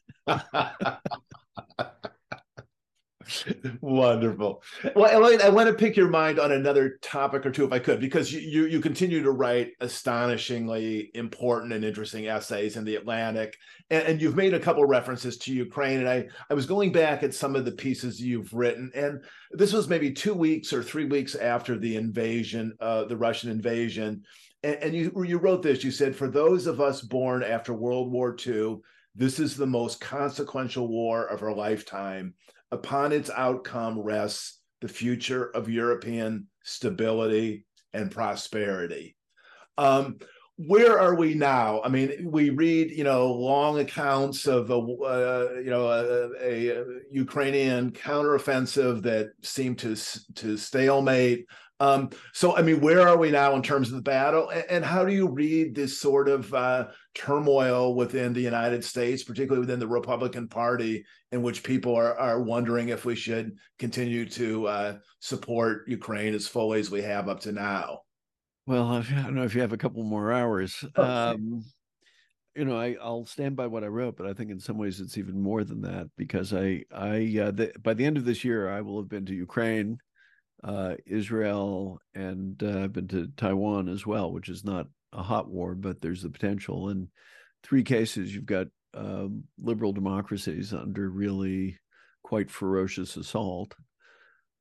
Wonderful. Well, Elaine, I want to pick your mind on another topic or two, if I could, because you, you you continue to write astonishingly important and interesting essays in the Atlantic, and, and you've made a couple references to Ukraine. And I I was going back at some of the pieces you've written, and this was maybe two weeks or three weeks after the invasion, uh, the Russian invasion, and, and you you wrote this. You said, "For those of us born after World War Two, this is the most consequential war of our lifetime. Upon its outcome rests the future of European stability and prosperity." Um, where are we now? I mean, we read, you know, long accounts of a, uh, you know, a, a Ukrainian counteroffensive that seemed to to stalemate. Um, so, I mean, where are we now in terms of the battle, and, and how do you read this sort of uh, turmoil within the United States, particularly within the Republican Party, in which people are are wondering if we should continue to uh, support Ukraine as fully as we have up to now? Well, I don't know if you have a couple more hours. Okay. Um, you know, I, I'll stand by what I wrote, but I think in some ways it's even more than that, because I, I, uh, the, by the end of this year, I will have been to Ukraine, uh, Israel, and uh, I've been to Taiwan as well, which is not a hot war, but there's the potential. In three cases, you've got um, liberal democracies under really quite ferocious assault.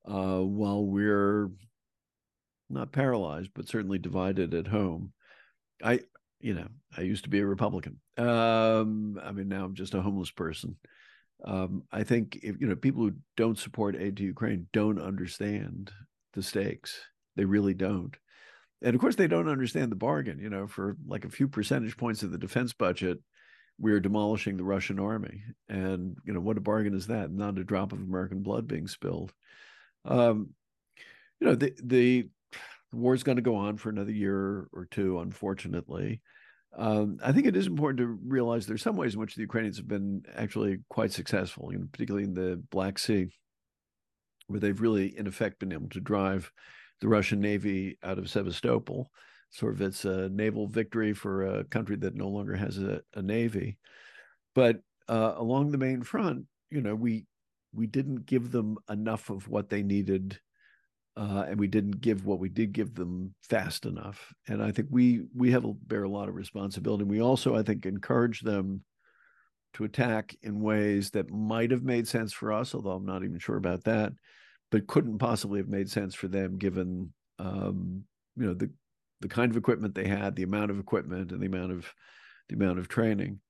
uh, while we're not paralyzed, but certainly divided at home. I, you know, I used to be a Republican. Um, I mean, now I'm just a homeless person. Um, I think if you know people who don't support aid to Ukraine don't understand the stakes. They really don't. And of course, they don't understand the bargain. You know, for like a few percentage points of the defense budget, we're demolishing the Russian army. And you know, what a bargain is that? Not a drop of American blood being spilled. Um, you know, the the the war is going to go on for another year or two, unfortunately. Um, I think it is important to realize there's some ways in which the Ukrainians have been actually quite successful, you know, particularly in the Black Sea, where they've really, in effect, been able to drive the Russian Navy out of Sevastopol. Sort of it's a naval victory for a country that no longer has a, a navy. But uh, along the main front, you know, we we didn't give them enough of what they needed. Uh, and we didn't give what we did give them fast enough. And I think we we have a, bear a lot of responsibility. We also, I think, encourage them to attack in ways that might have made sense for us, although I'm not even sure about that, but couldn't possibly have made sense for them given um, you know the the kind of equipment they had, the amount of equipment, and the amount of the amount of training.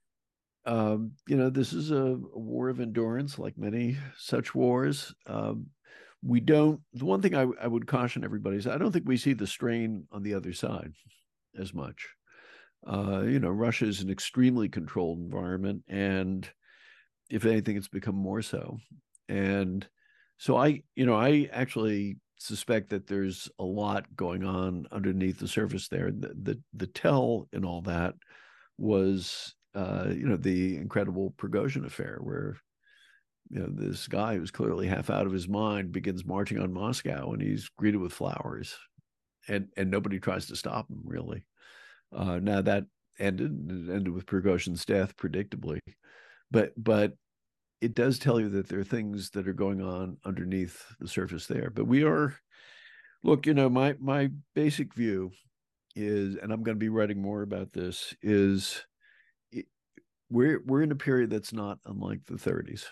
Um, you know, this is a, a war of endurance, like many such wars. Um, we don't, the one thing I, I would caution everybody is I don't think we see the strain on the other side as much. Uh, you know, Russia is an extremely controlled environment, and if anything, it's become more so. And so I, you know, I actually suspect that there's a lot going on underneath the surface there. The the, the tell in all that was, uh, you know, the incredible Prigozhin affair, where you know, this guy who's clearly half out of his mind begins marching on Moscow, and he's greeted with flowers, and and nobody tries to stop him, really. Uh, now that ended it ended with Prigozhin's death, predictably, but but it does tell you that there are things that are going on underneath the surface there. But we are, look, you know, my my basic view is, and I'm going to be writing more about this, is it, we're we're in a period that's not unlike the thirties.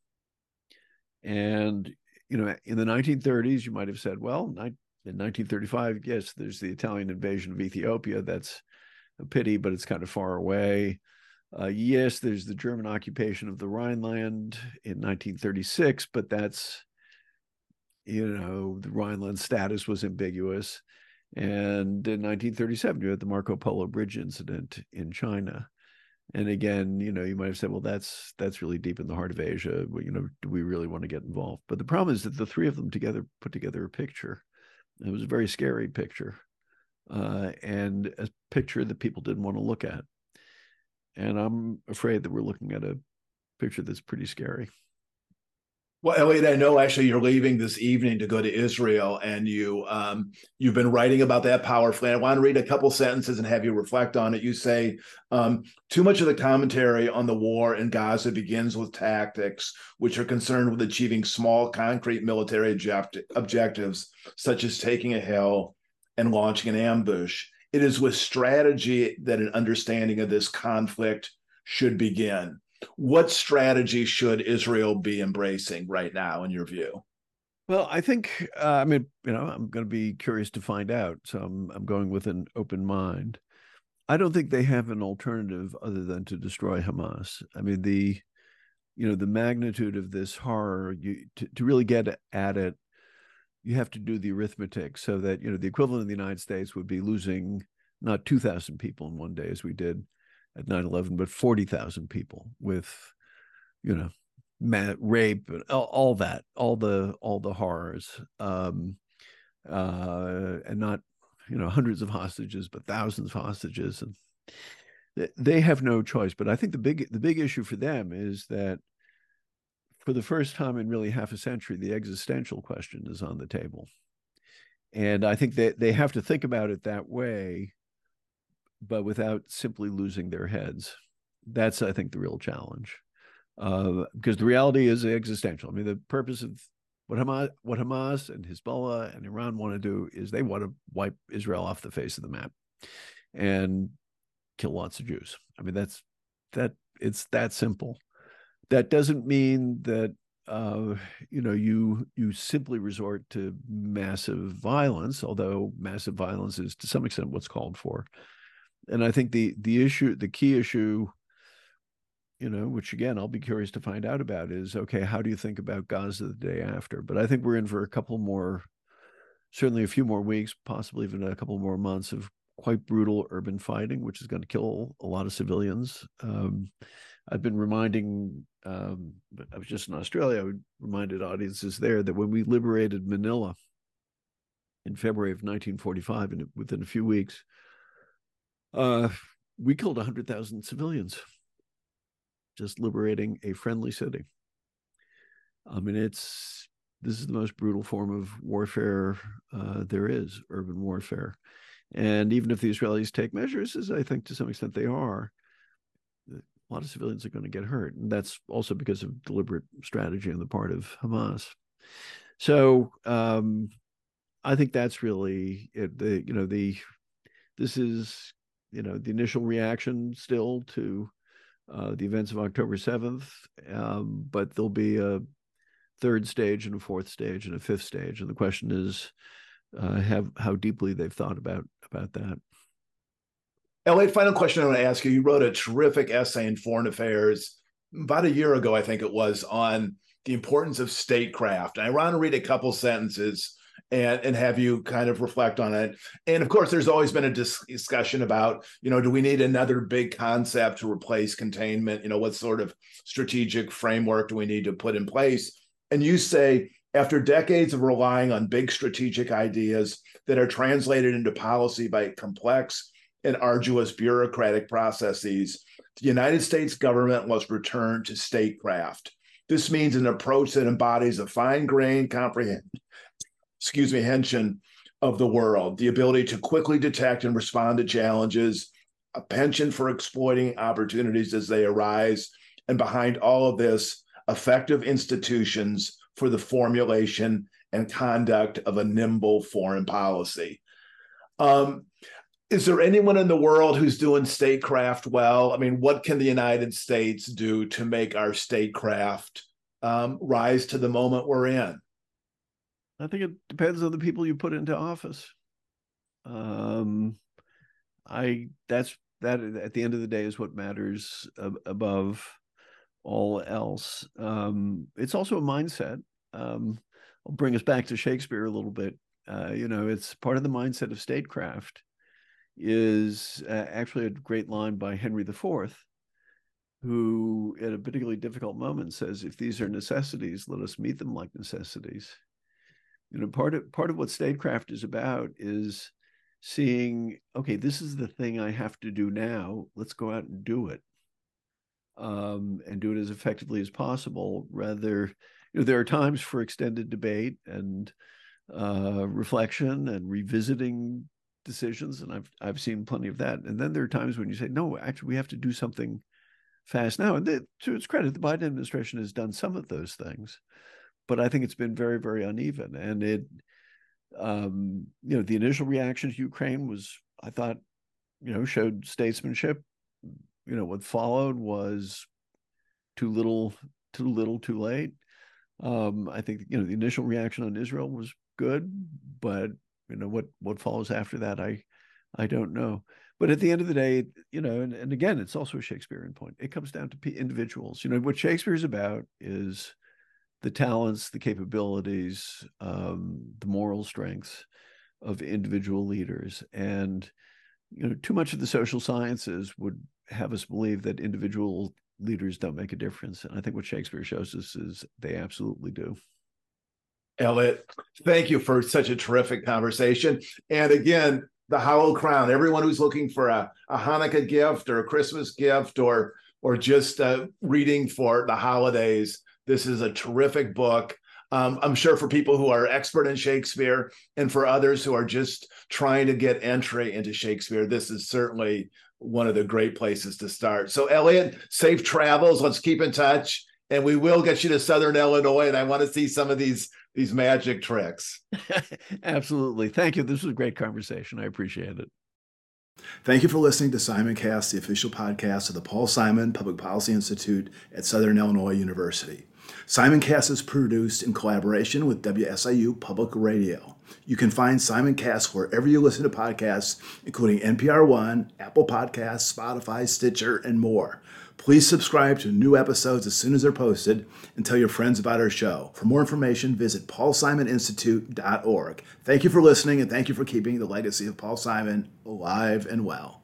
And, you know, in the nineteen thirties, you might have said, well, in nineteen thirty-five, yes, there's the Italian invasion of Ethiopia. That's a pity, but it's kind of far away. Uh, yes, there's the German occupation of the Rhineland in nineteen thirty-six, but that's, you know, the Rhineland status was ambiguous. And in nineteen thirty-seven, you had the Marco Polo Bridge incident in China. And again, you know, you might have said, well, that's that's really deep in the heart of Asia. You know, do we really want to get involved? But the problem is that the three of them together put together a picture. It was a very scary picture, uh, and a picture that people didn't want to look at. And I'm afraid that we're looking at a picture that's pretty scary. Well, Elliot, I know actually you're leaving this evening to go to Israel, and you um, you've been writing about that powerfully. I want to read a couple sentences and have you reflect on it. You say, um, too much of the commentary on the war in Gaza begins with tactics which are concerned with achieving small, concrete military object- objectives, such as taking a hill and launching an ambush. It is with strategy that an understanding of this conflict should begin. What strategy should Israel be embracing right now, in your view? Well, I think, uh, I mean, you know, I'm going to be curious to find out. So I'm, I'm going with an open mind. I don't think they have an alternative other than to destroy Hamas. I mean, the, you know, the magnitude of this horror, you, to, to really get at it, you have to do the arithmetic so that, you know, the equivalent of the United States would be losing not two thousand people in one day as we did at nine eleven, but forty thousand people with, you know, ma- rape and all, all that, all the all the horrors, um, uh, and not, you know, hundreds of hostages, but thousands of hostages, and they have no choice. But I think the big the big issue for them is that for the first time in really half a century, the existential question is on the table, and I think that they have to think about it that way, but without simply losing their heads. That's, I think, the real challenge. Uh, because the reality is existential. I mean, the purpose of what Hamas, what Hamas and Hezbollah and Iran want to do is they want to wipe Israel off the face of the map and kill lots of Jews. I mean, that's that. It's that simple. That doesn't mean that uh, you know, you you simply resort to massive violence, although massive violence is to some extent what's called for. And I think the the issue, the key issue, you know, which again I'll be curious to find out about, is okay, how do you think about Gaza the day after? But I think we're in for a couple more, certainly a few more weeks, possibly even a couple more months of quite brutal urban fighting, which is going to kill a lot of civilians. Um, I've been reminding, um, I was just in Australia, I reminded audiences there that when we liberated Manila in February of nineteen forty-five, and within a few weeks, uh, we killed one hundred thousand civilians just liberating a friendly city. I mean, it's, this is the most brutal form of warfare uh, there is, urban warfare. And even if the Israelis take measures, as I think to some extent they are, a lot of civilians are going to get hurt. And that's also because of deliberate strategy on the part of Hamas. So um, I think that's really it. The, you know, the, this is, you know, the initial reaction still to uh, the events of October seventh, um, but there'll be a third stage and a fourth stage and a fifth stage. And the question is, uh, have how deeply they've thought about, about that. Elliot, final question I want to ask you. You wrote a terrific essay in Foreign Affairs about a year ago, I think it was, on the importance of statecraft. And I want to read a couple sentences and, and have you kind of reflect on it. And of course, there's always been a dis- discussion about, you know, do we need another big concept to replace containment? You know, what sort of strategic framework do we need to put in place? And you say, after decades of relying on big strategic ideas that are translated into policy by complex and arduous bureaucratic processes, the United States government must return to statecraft. This means an approach that embodies a fine-grained comprehend, excuse me, comprehension of the world, the ability to quickly detect and respond to challenges, a penchant for exploiting opportunities as they arise, and behind all of this, effective institutions for the formulation and conduct of a nimble foreign policy. Um, is there anyone in the world who's doing statecraft well? I mean, what can the United States do to make our statecraft um, rise to the moment we're in? I think it depends on the people you put into office. Um, I that's that at the end of the day is what matters ab- above all else. Um, it's also a mindset. Um, I'll bring us back to Shakespeare a little bit. Uh, you know, it's part of the mindset of statecraft is uh, actually a great line by Henry the Fourth, who at a particularly difficult moment says, if these are necessities, let us meet them like necessities. You know, part of part of what statecraft is about is seeing, okay, this is the thing I have to do now. Let's go out and do it, um, and do it as effectively as possible. Rather, you know, there are times for extended debate and uh, reflection and revisiting decisions, and I've I've seen plenty of that. And then there are times when you say, no, actually, we have to do something fast now. And the, to its credit, the Biden administration has done some of those things, but I think it's been very, very uneven. And it, um, you know, the initial reaction to Ukraine was, I thought, you know, showed statesmanship. You know, what followed was too little, too little, too late. Um, I think, you know, the initial reaction on Israel was good, but you know what what follows after that, I I don't know. But at the end of the day, you know, and, and again, it's also a Shakespearean point. It comes down to individuals. You know, what Shakespeare's about is the talents, the capabilities, um, the moral strengths of individual leaders. And, you know, too much of the social sciences would have us believe that individual leaders don't make a difference. And I think what Shakespeare shows us is they absolutely do. Elliot, thank you for such a terrific conversation. And again, the Hallowed Crown, everyone who's looking for a, a Hanukkah gift or a Christmas gift or or just uh, reading for the holidays, this is a terrific book. Um, I'm sure for people who are expert in Shakespeare and for others who are just trying to get entry into Shakespeare, this is certainly one of the great places to start. So Elliot, safe travels. Let's keep in touch. And we will get you to Southern Illinois. And I want to see some of these these magic tricks. Absolutely. Thank you. This was a great conversation. I appreciate it. Thank you for listening to SimonCast, the official podcast of the Paul Simon Public Policy Institute at Southern Illinois University. Simoncast is produced in collaboration with W S I U Public Radio. You can find Simoncast wherever you listen to podcasts, including N P R One, Apple Podcasts, Spotify, Stitcher, and more. Please subscribe to new episodes as soon as they're posted and tell your friends about our show. For more information, visit paul simon institute dot org. Thank you for listening, and thank you for keeping the legacy of Paul Simon alive and well.